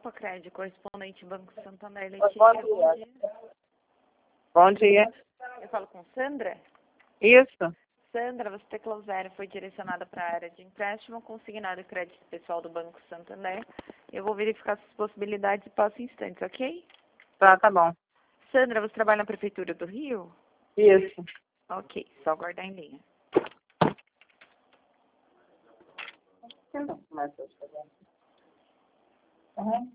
Opa, Crédito, correspondente Banco Santander, Oi, Letícia, bom bom dia. dia. Bom dia. Eu falo com Sandra. Isso. Sandra, você teclou 0, foi direcionada para a área de empréstimo consignado e crédito pessoal do Banco Santander. Eu vou verificar suas possibilidades e passo em instantes, ok? Tá bom. Sandra, você trabalha na Prefeitura do Rio? Isso. Ok, só aguardar em linha. Não, mas eu estou bem. Uhum.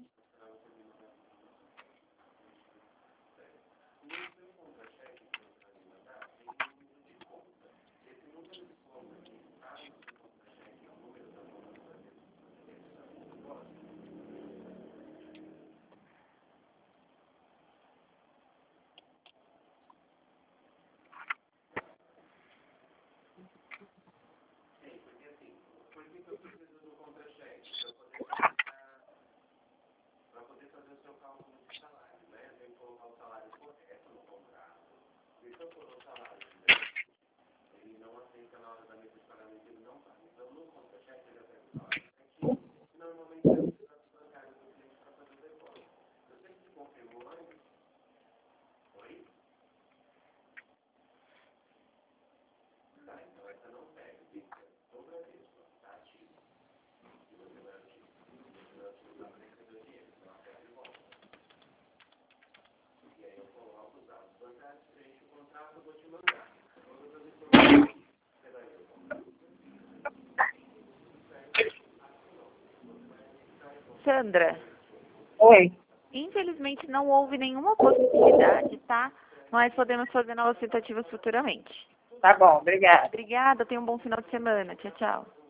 Sandra, Oi. infelizmente não houve nenhuma possibilidade, tá? Mas podemos fazer novas tentativas futuramente. Tá bom, obrigada. Obrigada, tenha um bom final de semana. Tchau, tchau.